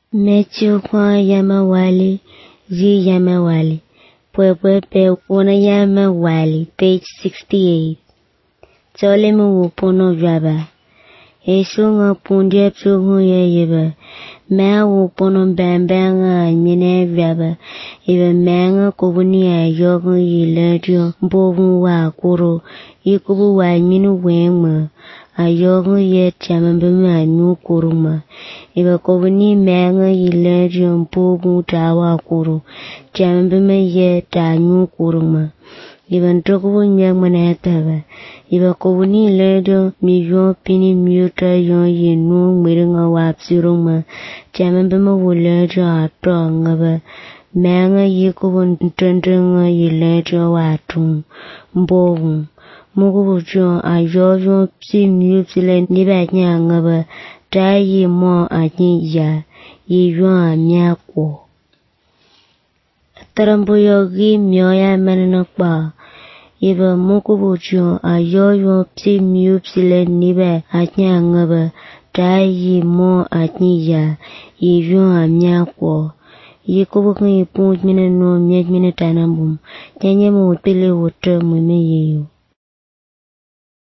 Mechu kwa yama wali, yi yama wali. Pwepwe pe una yama wali, page 68. Chole mu upono vyaba. Esho nga pundia psuhu ye yeba. Mea upono bambanga mine vyaba. Iba menga kubuni ya yogu yiledio mbovu wa kuro. Ikubu wa minu wengma. Ayogu ye chamambima nu kuruma. Iba kubuni menga yiledio mbovu tawa kuro. Chamambima ye ta nu kuruma. Iba ntokubu nyagma na etaba. Iba kubuni ledio miyo pini miyuta yon yinu miringa wapsiruma. Chamambima wuledio ato ngaba. Menga yikubu ntendrenga yiledio watu. Mbovu. Mugubu jo ayoyo psi miyupsile nibanya ngaba. Tayi mo anyi ya. Yiyo amyako. Tarambuyogi myoya manana kwa. Iba mukubujo ayoyo psi miyupsile nibe anya ngaba. Tayi mo anyi ya. Yiyo amyako. Yikubu kwenye punch mina no myej mina tanambum. Nyanye mu utile wote mweme yeyo.